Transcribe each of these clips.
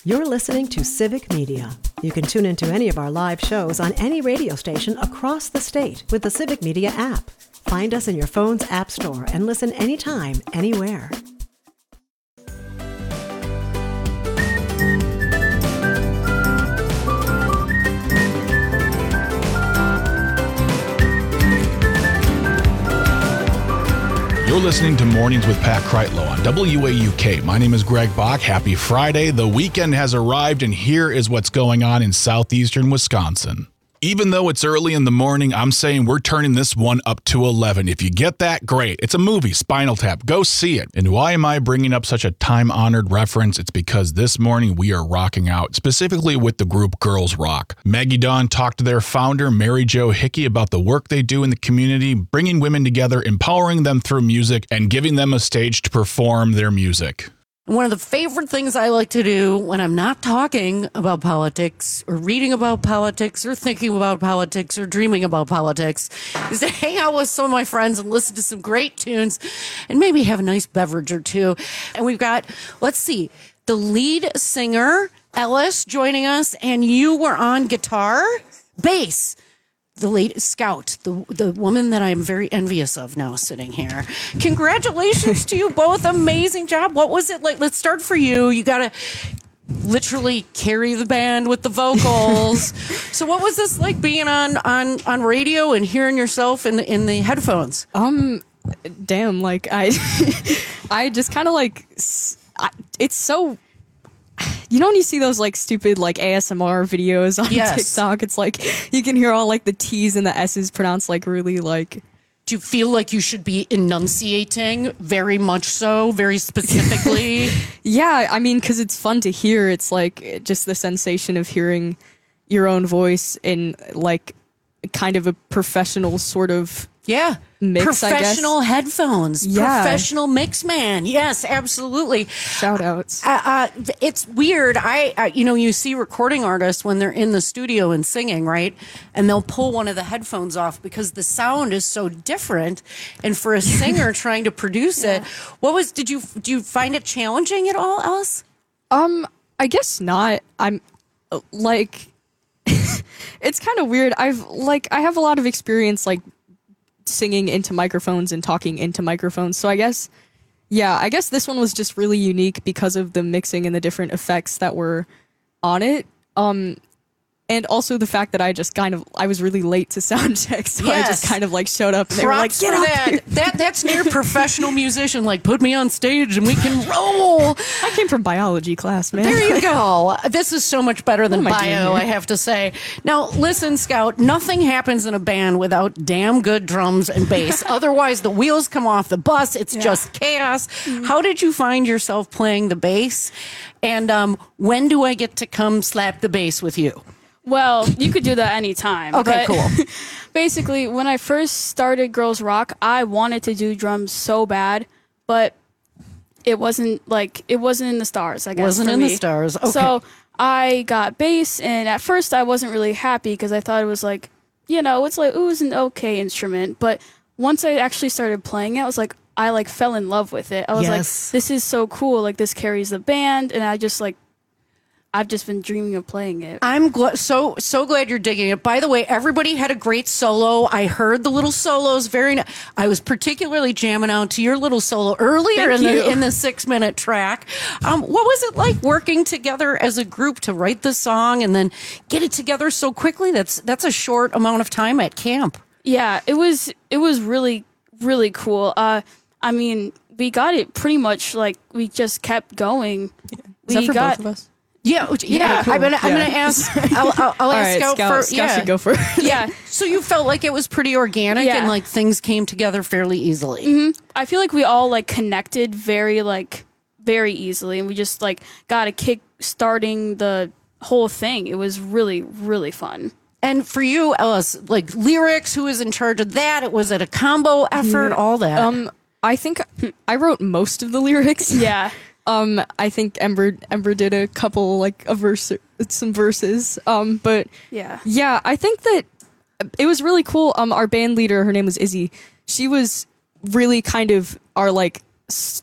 You're listening to Civic Media. You can tune into any of our live shows on any radio station across the state with the Civic Media app. Find us in your phone's app store and listen anytime, anywhere. You're listening to Mornings with Pat Kreitlow on WAUK. My name is Greg Bach. Happy Friday. The weekend has arrived, and here is what's going on in southeastern Wisconsin. Even though it's early in the morning, I'm saying we're turning this one up to 11. If you get that, great. It's a movie, Spinal Tap. Go see it. And why am I bringing up such a time-honored reference? It's because this morning we are rocking out, specifically with the group Girls Rock. Maggie Dawn talked to their founder, Mary Jo Hickey, about the work they do in the community, bringing women together, empowering them through music, and giving them a stage to perform their music. One of the favorite things I like to do when I'm not talking about politics or reading about politics or thinking about politics or dreaming about politics is to hang out with some of my friends and listen to some great tunes and maybe have a nice beverage or two. And we've got, let's see, the lead singer, Ellis, joining us, and you were on guitar, bass. The late Scout, the woman that I'm very envious of now sitting here. Congratulations to you both. Amazing job. What was it like? Let's start for you. You got to literally carry the band with the vocals. So what was this like being on radio and hearing yourself in the headphones? Damn, like I just kind of like, it's so... You know when you see those like stupid like ASMR videos on TikTok, it's like you can hear all like the T's and the S's pronounced like really like... Do you feel like you should be enunciating very much so, very specifically? Yeah, I mean, because it's fun to hear. It's like just the sensation of hearing your own voice in like kind of a professional sort of... Yeah. Mix, professional headphones. Yeah. Professional mix man. Yes, absolutely. Shout outs. It's weird. You see recording artists when they're in the studio and singing, right? And they'll pull one of the headphones off because the sound is so different. And for a singer trying to produce it, do you find it challenging at all, Alice? I guess not. I'm like, it's kind of weird. I have a lot of experience like singing into microphones and talking into microphones. So I guess this one was just really unique because of the mixing and the different effects that were on it. And also the fact that I was really late to sound check, so I just kind of like showed up and they were like, get up here. That's near professional musician, like put me on stage and we can roll. I came from biology class, man. There you go. This is so much better than bio, I have to say. Now, listen, Scout, nothing happens in a band without damn good drums and bass. Otherwise, the wheels come off the bus. It's just chaos. How did you find yourself playing the bass? And when do I get to come slap the bass with you? Well, you could do that anytime. Okay, cool. Basically, when I first started Girls Rock, I wanted to do drums so bad, but it wasn't in the stars, I guess. Wasn't in the stars. Okay. So I got bass, and at first I wasn't really happy because I thought it was like, it's like, it was an okay instrument. But once I actually started playing it, I was like, I fell in love with it. I was like, this is so cool. Like, this carries the band, and I've just been dreaming of playing it. I'm so glad you're digging it. By the way, everybody had a great solo. I heard the little solos. I was particularly jamming out to your little solo earlier in the 6-minute track. What was it like working together as a group to write the song and then get it together so quickly? That's a short amount of time at camp. Yeah, it was really, really cool. I mean, we got it pretty much like we just kept going. Is that for both of us? Yeah. Cool. I'm gonna ask. I'll ask right, Scout should go first. Yeah. So you felt like it was pretty organic and like things came together fairly easily. Mm-hmm. I feel like we all like connected very easily, and we just like got a kick starting the whole thing. It was really, really fun. And for you, Ellis, like lyrics, who was in charge of that? Was it a combo effort? All that. I think I wrote most of the lyrics. Yeah. I think Ember did a couple some verses. But yeah, I think that it was really cool. Our band leader, her name was Izzy. She was really kind of our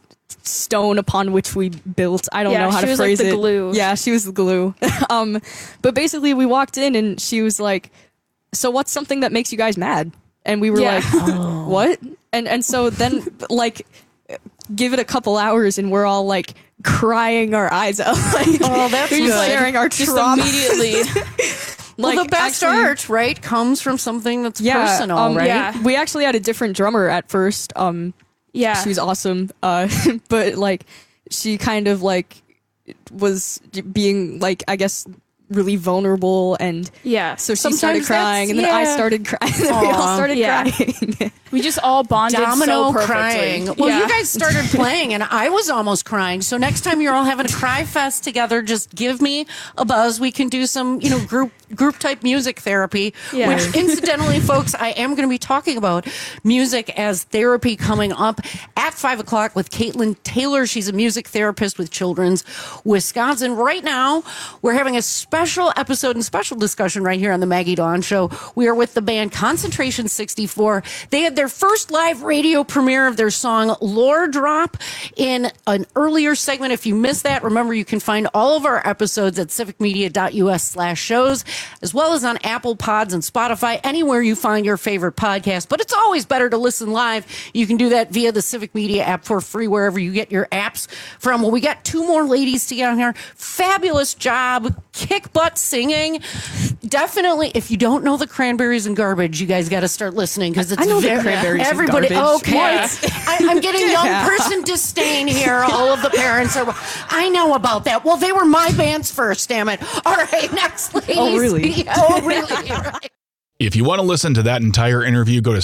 stone upon which we built. I don't Yeah, know how she to was like phrase the it. glue. Yeah, she was the glue. But basically we walked in and she was like, so what's something that makes you guys mad? And we were Yeah. like, what? And so then like give it a couple hours and we're all like crying our eyes out. Like, Oh, that's we're just good. sharing our Just trauma. immediately. Well, Like, the best actually- art, right, comes from something that's Yeah, personal, right? yeah. We actually had a different drummer at first. Yeah. She was awesome. But like she kind of like was being like, I guess, really vulnerable, and Yeah. so she Sometimes started crying, and then I yeah. started crying, and then we all Aw. started Yeah. crying. We just all bonded Domino so perfectly. crying. Well, Yeah. you guys started playing, and I was almost crying. So next time you're all having a cry fest together, just give me a buzz. We can do some, group type music therapy. Yeah. Which, incidentally, folks, I am going to be talking about music as therapy coming up at 5:00 with Caitlin Taylor. She's a music therapist with Children's Wisconsin. Right now, we're having a special episode and special discussion right here on the Maggie Dawn Show. We are with the band Concentration 64. They had their first live radio premiere of their song Lore Drop in an earlier segment. If you missed that, remember you can find all of our episodes at civicmedia.us/shows, as well as on Apple Pods and Spotify, anywhere you find your favorite podcast. But it's always better to listen live. You can do that via the Civic Media app for free, wherever you get your apps from. Well, we got two more ladies together here. Fabulous job. Kick butt singing. Definitely, if you don't know the Cranberries and Garbage, you guys got to start listening, because it's I know the very, Cranberries and everybody. Garbage. Okay, What? I'm getting young Yeah. person disdain here. All of the parents are. I know about that. Well, they were my bands first. Damn it. All right, next, ladies. Oh, really? Oh, really? Right. If you want to listen to that entire interview, go to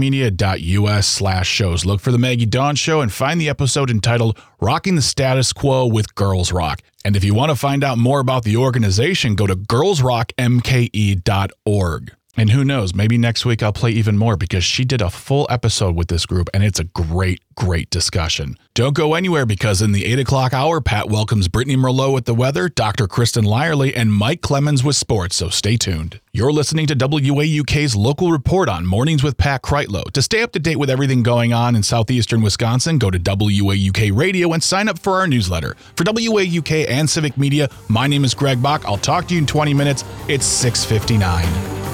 civicmedia.us/shows. Look for the Maggie Dawn Show and find the episode entitled Rocking the Status Quo with Girls Rock. And if you want to find out more about the organization, go to girlsrockmke.org. And who knows, maybe next week I'll play even more, because she did a full episode with this group, and it's a great, great discussion. Don't go anywhere, because in the 8 o'clock hour, Pat welcomes Brittany Merlot with the weather, Dr. Kristen Lyerly, and Mike Clemens with sports, so stay tuned. You're listening to WAUK's Local Report on Mornings with Pat Kreitlow. To stay up to date with everything going on in southeastern Wisconsin, go to WAUK Radio and sign up for our newsletter. For WAUK and Civic Media, my name is Greg Bach. I'll talk to you in 20 minutes. It's 6:59.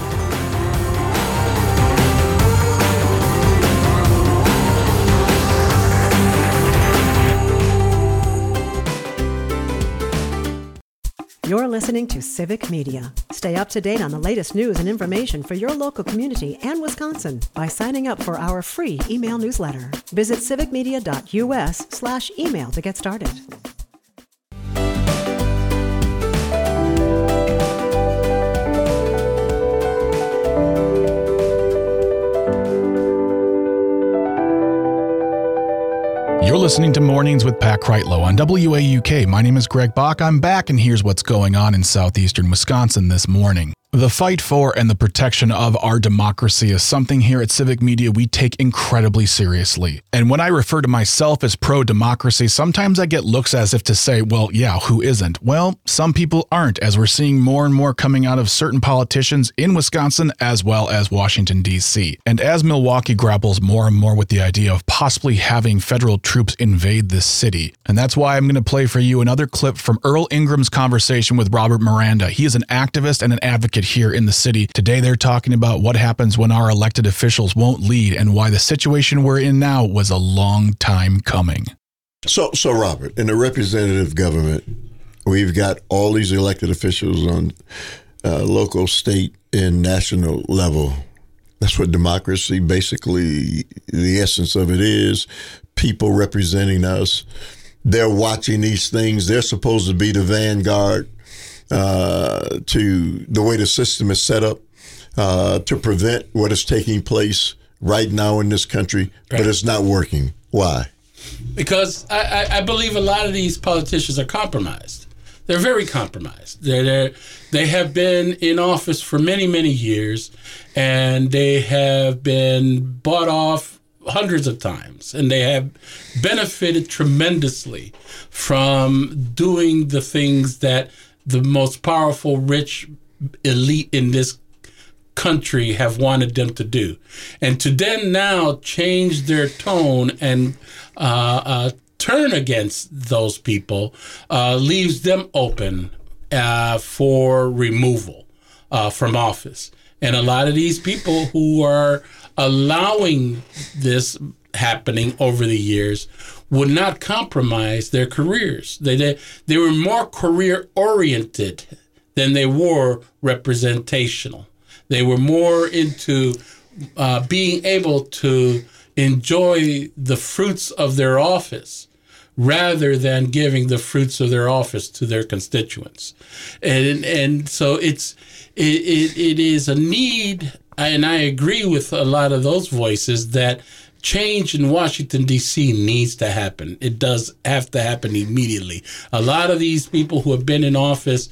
You're listening to Civic Media. Stay up to date on the latest news and information for your local community and Wisconsin by signing up for our free email newsletter. Visit civicmedia.us/email to get started. You're listening to Mornings with Pat Kreitlow on WAUK. My name is Greg Bach. I'm back, and here's what's going on in southeastern Wisconsin this morning. The fight for and the protection of our democracy is something here at Civic Media we take incredibly seriously. And when I refer to myself as pro-democracy, sometimes I get looks as if to say, well, yeah, who isn't? Well, some people aren't, as we're seeing more and more coming out of certain politicians in Wisconsin as well as Washington, D.C. And as Milwaukee grapples more and more with the idea of possibly having federal troops invade this city. And that's why I'm going to play for you another clip from Earl Ingram's conversation with Robert Miranda. He is an activist and an advocate here in the city. Today, they're talking about what happens when our elected officials won't lead and why the situation we're in now was a long time coming. So Robert, in the representative government, we've got all these elected officials on local, state, and national level. That's what democracy, basically, the essence of it is. People representing us. They're watching these things. They're supposed to be the vanguard to the way the system is set up to prevent what is taking place right now in this country, but it's not working. Why? Because I believe a lot of these politicians are compromised. They're very compromised. They have been in office for many, many years, and they have been bought off hundreds of times, and they have benefited tremendously from doing the things that the most powerful, rich elite in this country have wanted them to do. And to then now change their tone and turn against those people leaves them open for removal from office. And a lot of these people who are allowing this happening over the years would not compromise their careers. They were more career oriented than they were representational. They were more into being able to enjoy the fruits of their office rather than giving the fruits of their office to their constituents. And so it is a need, and I agree with a lot of those voices, that change in Washington, D.C. needs to happen. It does have to happen immediately. A lot of these people who have been in office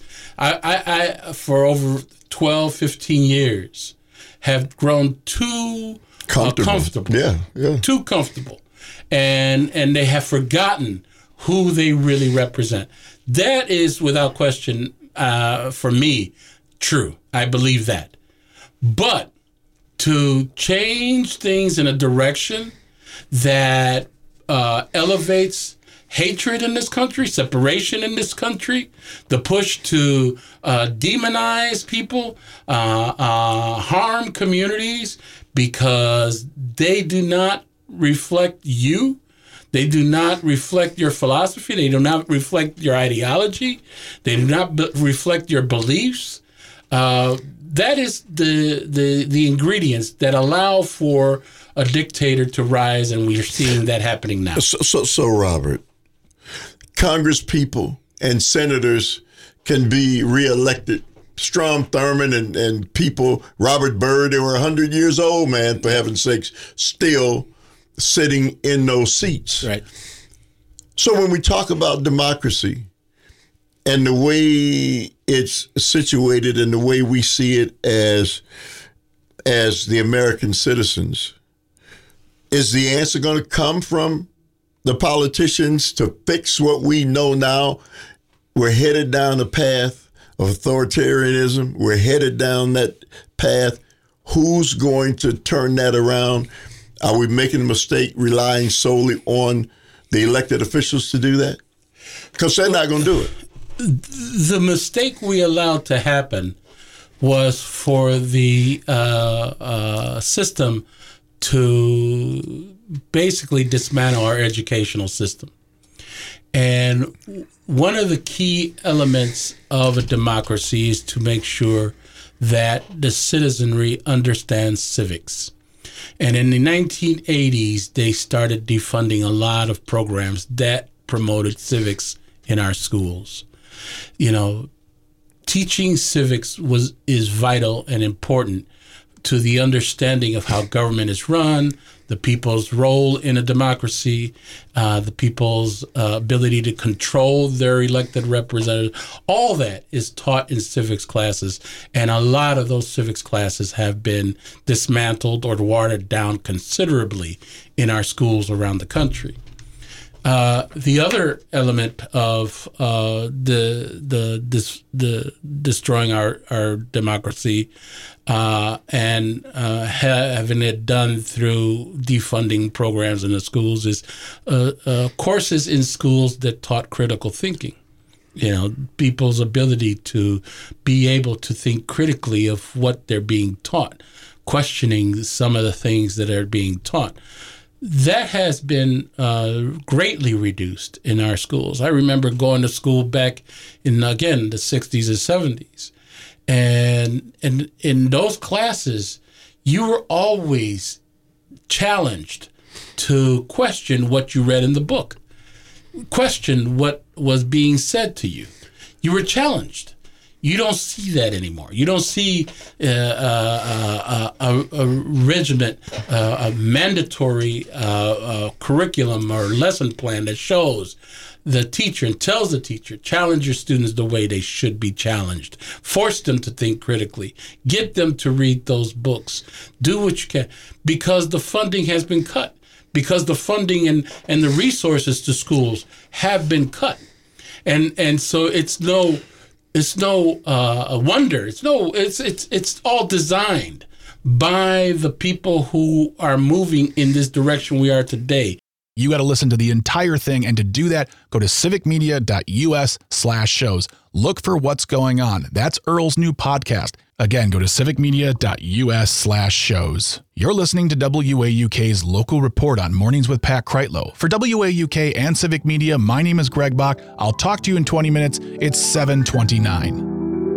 I for over 12, 15 years have grown too comfortable. Yeah. Too comfortable. And they have forgotten who they really represent. That is, without question, for me, true. I believe that. But to change things in a direction that elevates hatred in this country, separation in this country, the push to demonize people, harm communities because they do not reflect you. They do not reflect your philosophy. They do not reflect your ideology. They do not reflect your beliefs. That is the ingredients that allow for a dictator to rise, and we are seeing that happening now. So Robert, Congress people and senators can be reelected. Strom Thurmond and people, Robert Byrd, they were 100 years old, man, for heaven's sakes, still sitting in those seats. Right. So when we talk about democracy and the way it's situated and the way we see it as the American citizens, is the answer going to come from the politicians to fix what we know now? We're headed down the path of authoritarianism. We're headed down that path. Who's going to turn that around? Are we making a mistake relying solely on the elected officials to do that? Because they're not going to do it. The mistake we allowed to happen was for the system to basically dismantle our educational system. And one of the key elements of a democracy is to make sure that the citizenry understands civics. And in the 1980s, they started defunding a lot of programs that promoted civics in our schools. You know, teaching civics is vital and important to the understanding of how government is run, the people's role in a democracy, the people's ability to control their elected representatives. All that is taught in civics classes, and a lot of those civics classes have been dismantled or watered down considerably in our schools around the country. The other element of the destroying our democracy and having it done through defunding programs in the schools is courses in schools that taught critical thinking. You know, people's ability to be able to think critically of what they're being taught, questioning some of the things that are being taught. That has been greatly reduced in our schools. I remember going to school back in, again, the 60s and 70s. And in those classes, you were always challenged to question what you read in the book, question what was being said to you. You were challenged. You don't see that anymore. You don't see a regiment, a mandatory curriculum or lesson plan that shows the teacher and tells the teacher, challenge your students the way they should be challenged. Force them to think critically. Get them to read those books. Do what you can. Because the funding has been cut. Because the funding and the resources to schools have been cut. And so it's no wonder. It's all designed by the people who are moving in this direction we are today. You got to listen to the entire thing. And to do that, go to civicmedia.us/shows. Look for What's Going On. That's Earl's new podcast. Again, go to civicmedia.us/shows. You're listening to WAUK's local report on Mornings with Pat Kreitlow. For WAUK and Civic Media, my name is Greg Bach. I'll talk to you in 20 minutes. It's 7:29.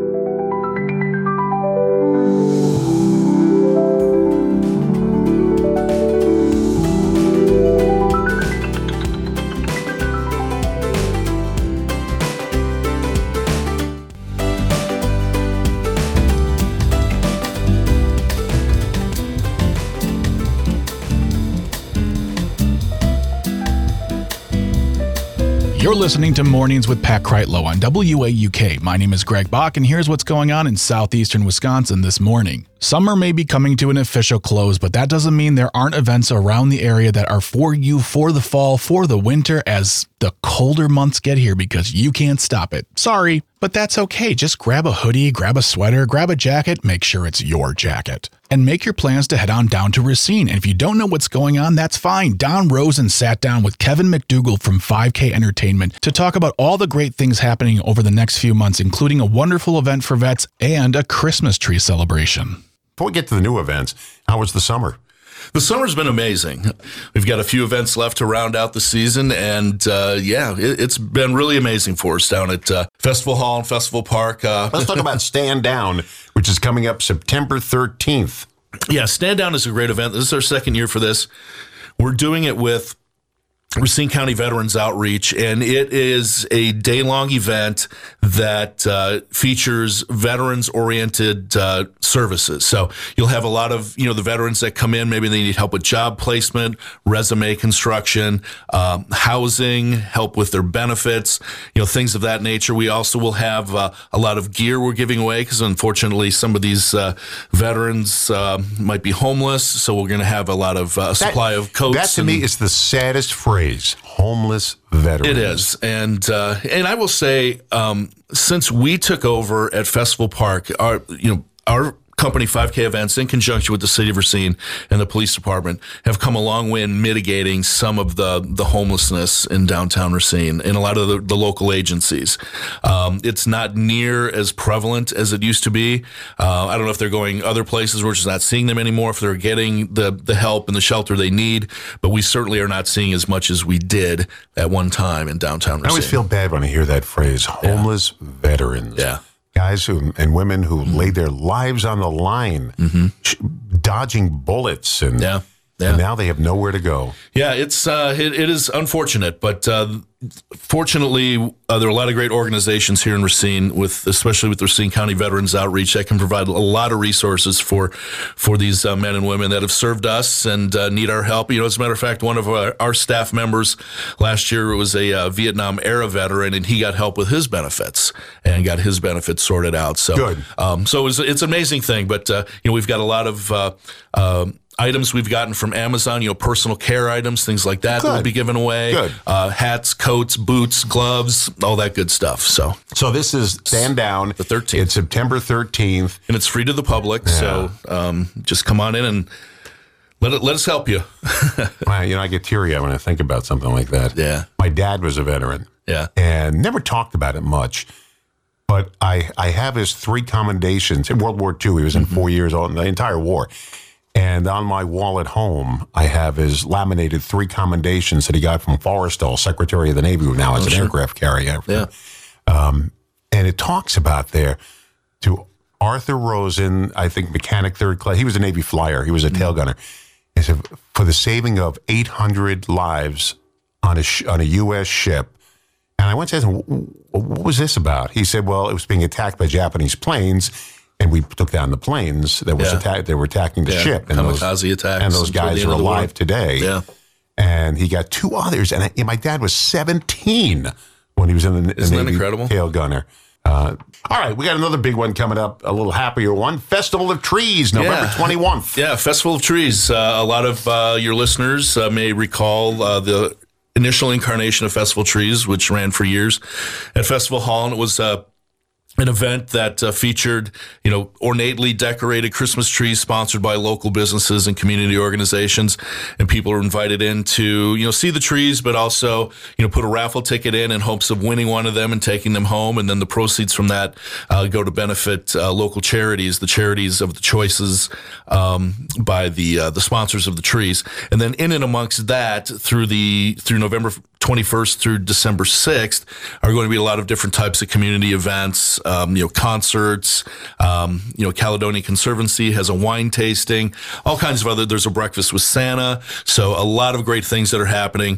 You're listening to Mornings with Pat Kreitlow on WAUK. My name is Greg Bach, and here's what's going on in southeastern Wisconsin this morning. Summer may be coming to an official close, but that doesn't mean there aren't events around the area that are for you for the fall, for the winter, as the colder months get here, because you can't stop it. Sorry, but that's okay. Just grab a hoodie, grab a sweater, grab a jacket, make sure it's your jacket. And make your plans to head on down to Racine. And if you don't know what's going on, that's fine. Don Rosen sat down with Kevin McDougall from 5K Entertainment to talk about all the great things happening over the next few months, including a wonderful event for vets and a Christmas tree celebration. Before we get to the new events, how was the summer? The summer's been amazing. We've got a few events left to round out the season, and it's been really amazing for us down at Festival Hall and Festival Park. Let's talk about Stand Down, which is coming up September 13th. Yeah, Stand Down is a great event. This is our second year for this. We're doing it with Racine County Veterans Outreach, and it is a day-long event that features veterans-oriented services. So you'll have a lot of, the veterans that come in, maybe they need help with job placement, resume construction, housing, help with their benefits, things of that nature. We also will have a lot of gear we're giving away because, unfortunately, some of these veterans might be homeless, so we're going to have a lot of supply of coats. That, to me, is the saddest phrase. Homeless veterans. It is, and I will say, since we took over at Festival Park, our company 5K Events, in conjunction with the City of Racine and the Police Department, have come a long way in mitigating some of the homelessness in downtown Racine and a lot of the local agencies. It's not near as prevalent as it used to be. I don't know if they're going other places. We're just not seeing them anymore, if they're getting the help and the shelter they need. But we certainly are not seeing as much as we did at one time in downtown Racine. I always feel bad when I hear that phrase, homeless veterans. Yeah. Guys and women who laid their lives on the line, dodging bullets, and now they have nowhere to go. Yeah, it is unfortunate, but fortunately, there are a lot of great organizations here in Racine, especially with Racine County Veterans Outreach, that can provide a lot of resources for these men and women that have served us and need our help. As a matter of fact, one of our staff members last year was a Vietnam era veteran, and he got help with his benefits and got his benefits sorted out. So good. So it's an amazing thing, but we've got a lot of items we've gotten from Amazon, personal care items, things like that that will be given away. Good. Hats, coats, boots, gloves, all that good stuff. So this is Stand Down. The 13th. It's September 13th. And it's free to the public. Yeah. So just come on in and let us help you. I get teary-eyed when I think about something like that. Yeah. My dad was a veteran. Yeah. And never talked about it much. But I have his 3 commendations. In World War II, he was in 4 years old, the entire war. And on my wall at home, I have his laminated 3 commendations that he got from Forrestal, Secretary of the Navy, who now is an aircraft carrier. Yeah. And it talks about there to Arthur Rosen, I think mechanic 3rd class. He was a Navy flyer. He was a tail gunner. He said, for the saving of 800 lives on a U.S. ship. And I went to ask him, what was this about? He said, well, it was being attacked by Japanese planes. And we took down the planes that was they were attacking the ship. And kamikaze attacks. And those guys are alive today. Yeah. And he got 2 others. And my dad was 17 when he was in the Isn't Navy that incredible? tail gunner. All right, we got another big one coming up, a little happier one. Festival of Trees, November 21th. Yeah, Festival of Trees. A lot of your listeners may recall the initial incarnation of Festival of Trees, which ran for years at Festival Hall, and it was an event that featured, ornately decorated Christmas trees sponsored by local businesses and community organizations. And people are invited in to, see the trees, but also, put a raffle ticket in hopes of winning one of them and taking them home. And then the proceeds from that go to benefit local charities, the charities of the choices by the sponsors of the trees. And then in and amongst that, through November 21st through December 6th are going to be a lot of different types of community events, concerts, Caledonia Conservancy has a wine tasting, all kinds of there's a breakfast with Santa. So a lot of great things that are happening.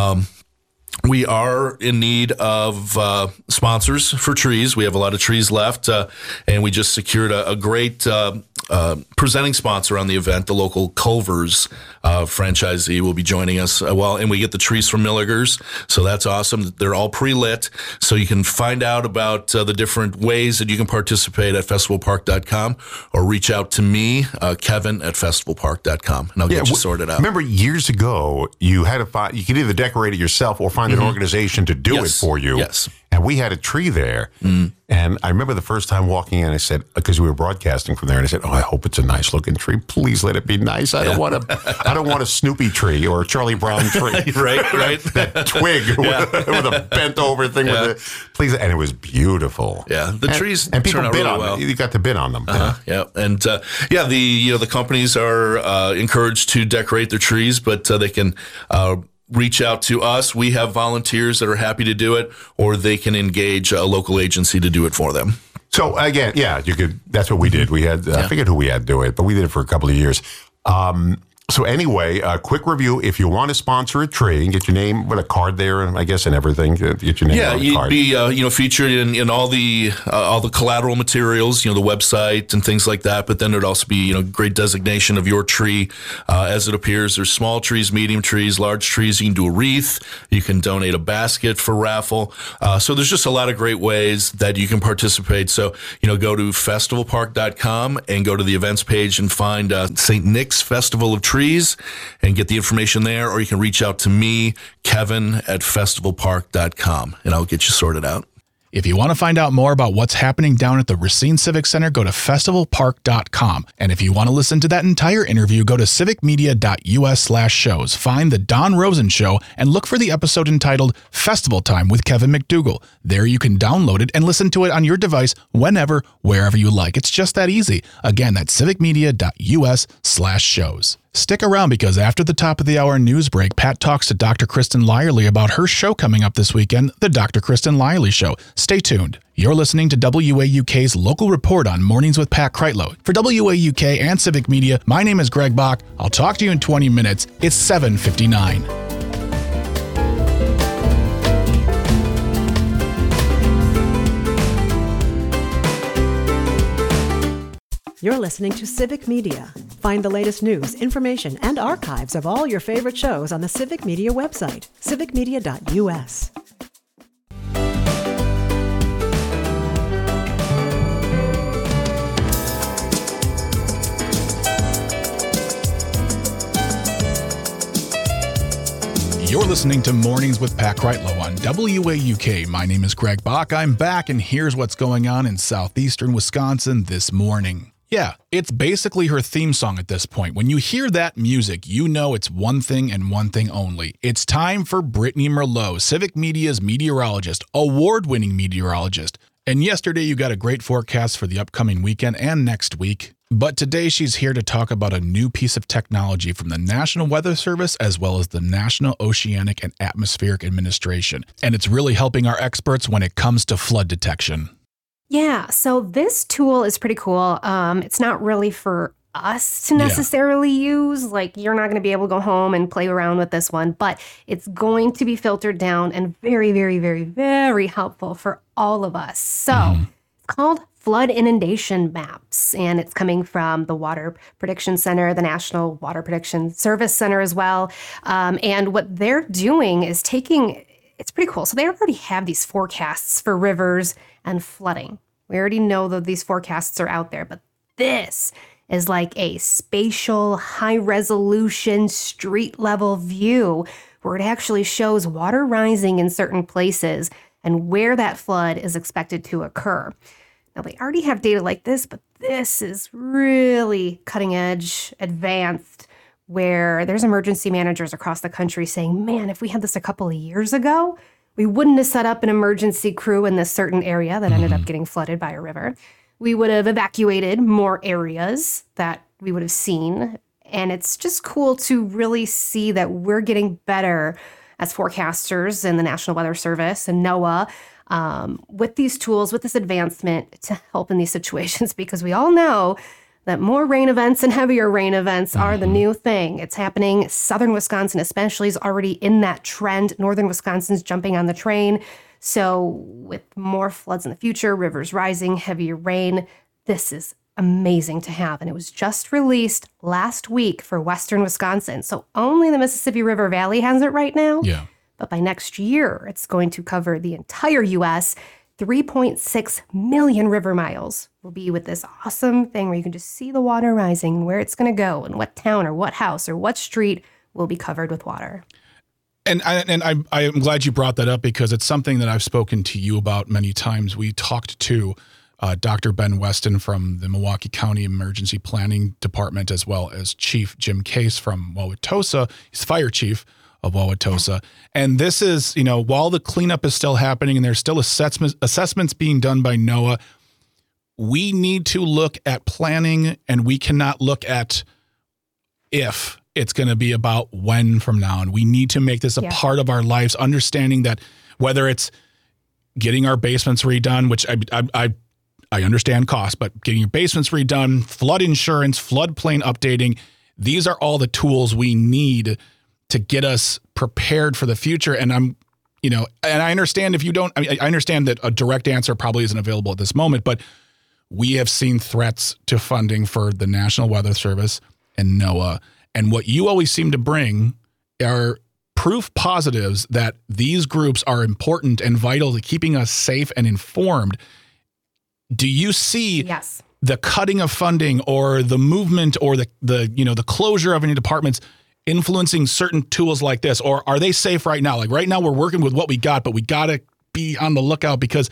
We are in need of sponsors for trees. We have a lot of trees left, and we just secured a great presenting sponsor on the event. The local Culver's franchisee will be joining us. And we get the trees from Milligers, so that's awesome. They're all pre-lit, so you can find out about the different ways that you can participate at festivalpark.com or reach out to me, Kevin, at festivalpark.com, and I'll get you sorted out. Remember, years ago, you had you could either decorate it yourself or find an organization to do it for you. Yes. And we had a tree there. And I remember the first time walking in, I said, because we were broadcasting from there, and I said, I hope it's a nice looking tree. Please let it be nice. I don't want a Snoopy tree or a Charlie Brown tree. right. That twig with a bent over thing please. And it was beautiful. Yeah. The trees and people turn out bid really on well. them. You got to bid on them. Yeah. And the companies are encouraged to decorate their trees, but they can reach out to us. We have volunteers that are happy to do it, or they can engage a local agency to do it for them. So again, you could. That's what we did. We had I forget who we had do it, but we did it for a couple of years. So anyway, a quick review. If you want to sponsor a tree and get your name with a card there, I guess, and everything, get your name on the card. Yeah, you'd be featured in all the collateral materials, the website and things like that. But then there'd also be great designation of your tree as it appears. There's small trees, medium trees, large trees. You can do a wreath. You can donate a basket for raffle. So there's just a lot of great ways that you can participate. So go to festivalpark.com and go to the events page and find St. Nick's Festival of Trees and get the information there, or you can reach out to me, Kevin, at festivalpark.com, and I'll get you sorted out. If you want to find out more about what's happening down at the Racine Civic Center, go to festivalpark.com. And if you want to listen to that entire interview, go to civicmedia.us/shows. Find The Don Rosen Show and look for the episode entitled Festival Time with Kevin McDougall. There you can download it and listen to it on your device whenever, wherever you like. It's just that easy. Again, that's civicmedia.us/shows. Stick around because after the top of the hour news break, Pat talks to Dr. Kristen Lyerly about her show coming up this weekend, The Dr. Kristen Lyerly Show. Stay tuned. You're listening to WAUK's Local Report on Mornings with Pat Kreitlow. For WAUK and Civic Media, my name is Greg Bach. I'll talk to you in 20 minutes. It's 7:59. You're listening to Civic Media. Find the latest news, information, and archives of all your favorite shows on the Civic Media website, civicmedia.us. You're listening to Mornings with Pat Kreitlow on WAUK. My name is Greg Bach. I'm back, and here's what's going on in southeastern Wisconsin this morning. Yeah, it's basically her theme song at this point. When you hear that music, you know it's one thing and one thing only. It's time for Brittany Merlot, Civic Media's meteorologist, award-winning meteorologist. And yesterday you got a great forecast for the upcoming weekend and next week. But today she's here to talk about a new piece of technology from the National Weather Service as well as the National Oceanic and Atmospheric Administration. And it's really helping our experts when it comes to flood detection. Yeah, so this tool is pretty cool. It's not really for us to necessarily use. Like, you're not going to be able to go home and play around with this one, but it's going to be filtered down and very, very, very, very helpful for all of us. So it's called Flood Inundation Maps, and it's coming from the Water Prediction Center, the National Water Prediction Service Center as well. And what they're doing is it's pretty cool. So they already have these forecasts for rivers and flooding. We already know that these forecasts are out there, but this is like a spatial, high-resolution, street-level view where it actually shows water rising in certain places and where that flood is expected to occur. Now, they already have data like this, but this is really cutting edge, advanced, where there's emergency managers across the country saying, man, if we had this a couple of years ago, we wouldn't have set up an emergency crew in this certain area that ended up getting flooded by a river. We would have evacuated more areas that we would have seen. And it's just cool to really see that we're getting better as forecasters in the National Weather Service and NOAA with these tools, with this advancement to help in these situations, because we all know that more rain events and heavier rain events are the new thing. It's happening. Southern Wisconsin especially is already in that trend. Northern Wisconsin's jumping on the train. So with more floods in the future, rivers rising, heavier rain, this is amazing to have. And it was just released last week for Western Wisconsin. So only the Mississippi River Valley has it right now. Yeah. But by next year, it's going to cover the entire U.S. 3.6 million river miles will be with this awesome thing where you can just see the water rising and where it's going to go and what town or what house or what street will be covered with water. And I'm glad you brought that up, because it's something that I've spoken to you about many times. We talked to Dr. Ben Weston from the Milwaukee County Emergency Planning Department, as well as Chief Jim Case from Wauwatosa. He's fire chief of Wauwatosa. And this is, while the cleanup is still happening and there's still assessments being done by NOAA, we need to look at planning, and we cannot look at if. It's going to be about when from now. And we need to make this a part of our lives, understanding that whether it's getting our basements redone, which I understand cost, but getting your basements redone, flood insurance, floodplain updating, these are all the tools we need to get us prepared for the future. And and I understand I understand that a direct answer probably isn't available at this moment, but we have seen threats to funding for the National Weather Service and NOAA. And what you always seem to bring are proof positives that these groups are important and vital to keeping us safe and informed. Do you see the cutting of funding or the movement or the closure of any departments influencing certain tools like this? Or are they safe right now? Like right now we're working with what we got, but we got to be on the lookout, because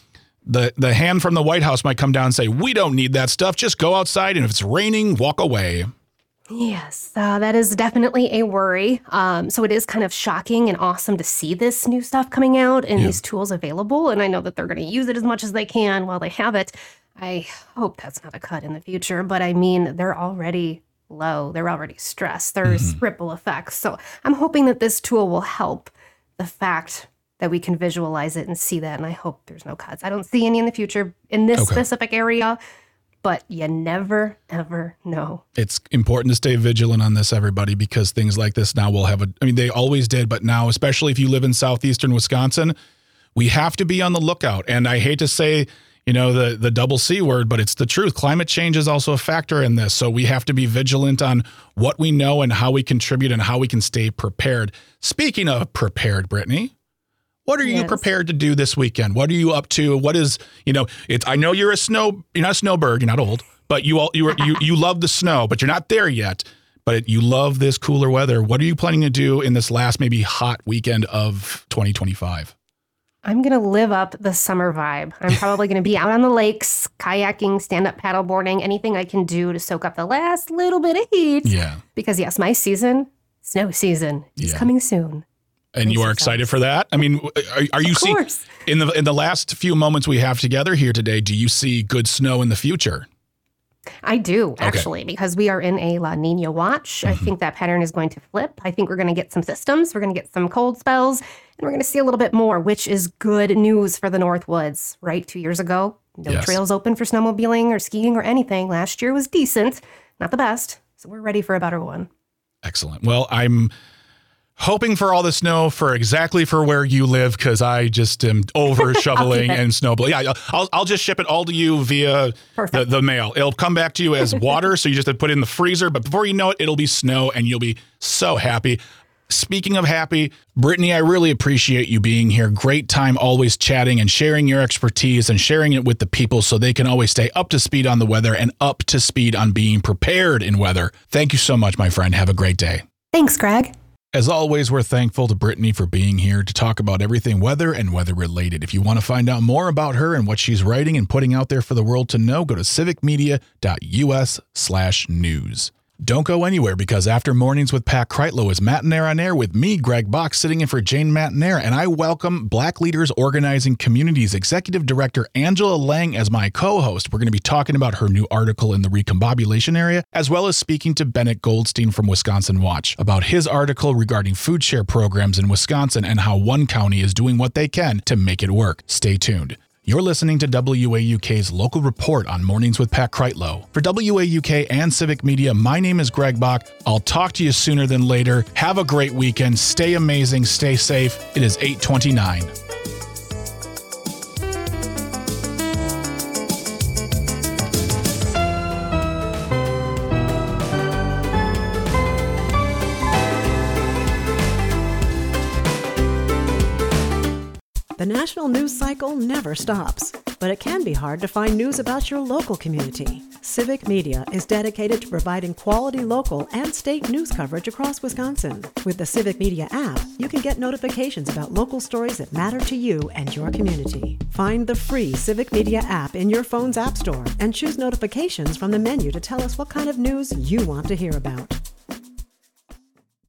the hand from the White House might come down and say, we don't need that stuff. Just go outside, and if it's raining, walk away. Yes, that is definitely a worry. So it is kind of shocking and awesome to see this new stuff coming out and these tools available. And I know that they're going to use it as much as they can while they have it. I hope that's not a cut in the future. But I mean, they're already low. They're already stressed. There's ripple effects. So I'm hoping that this tool will help the fact that we can visualize it and see that. And I hope there's no cuts. I don't see any in the future in this specific area. But you never, ever know. It's important to stay vigilant on this, everybody, because things like this now will have they always did, but now, especially if you live in southeastern Wisconsin, we have to be on the lookout. And I hate to say, the double C word, but it's the truth. Climate change is also a factor in this. So we have to be vigilant on what we know and how we contribute and how we can stay prepared. Speaking of prepared, Brittany, what are you prepared to do this weekend? What are you up to? What is, I know you're not a snowbird, you're not old, but you love the snow, but you're not there yet, but you love this cooler weather. What are you planning to do in this last maybe hot weekend of 2025? I'm going to live up the summer vibe. I'm probably going to be out on the lakes, kayaking, stand-up paddleboarding, anything I can do to soak up the last little bit of heat. Yeah. Because yes, my snow season is coming soon. And you are excited for that? I mean, are you seeing in the last few moments we have together here today, do you see good snow in the future? I do, actually, because we are in a La Nina watch. I think that pattern is going to flip. I think we're going to get some systems. We're going to get some cold spells, and we're going to see a little bit more, which is good news for the Northwoods, right? 2 years ago, no trails open for snowmobiling or skiing or anything. Last year was decent, not the best. So we're ready for a better one. Excellent. Well, I'm hoping for all the snow for where you live, because I just am over shoveling and snowballing. Yeah, I'll just ship it all to you via the mail. It'll come back to you as water, so you just have to put it in the freezer. But before you know it, it'll be snow, and you'll be so happy. Speaking of happy, Brittany, I really appreciate you being here. Great time always chatting and sharing your expertise and sharing it with the people so they can always stay up to speed on the weather and up to speed on being prepared in weather. Thank you so much, my friend. Have a great day. Thanks, Greg. As always, we're thankful to Brittany for being here to talk about everything weather and weather-related. If you want to find out more about her and what she's writing and putting out there for the world to know, go to civicmedia.us/news. Don't go anywhere, because after Mornings with Pat Kreitlow is Matinaire on Air with me, Greg Bach, sitting in for Jane Matinaire, and I welcome Black Leaders Organizing Communities Executive Director Angela Lang as my co-host. We're going to be talking about her new article in the recombobulation area, as well as speaking to Bennett Goldstein from Wisconsin Watch about his article regarding food share programs in Wisconsin and how one county is doing what they can to make it work. Stay tuned. You're listening to WAUK's local report on Mornings with Pat Kreitlow. For WAUK and Civic Media, my name is Greg Bach. I'll talk to you sooner than later. Have a great weekend. Stay amazing. Stay safe. It is 8:29. The national news cycle never stops, but it can be hard to find news about your local community. Civic Media is dedicated to providing quality local and state news coverage across Wisconsin. With the Civic Media app, you can get notifications about local stories that matter to you and your community. Find the free Civic Media app in your phone's app store and choose notifications from the menu to tell us what kind of news you want to hear about.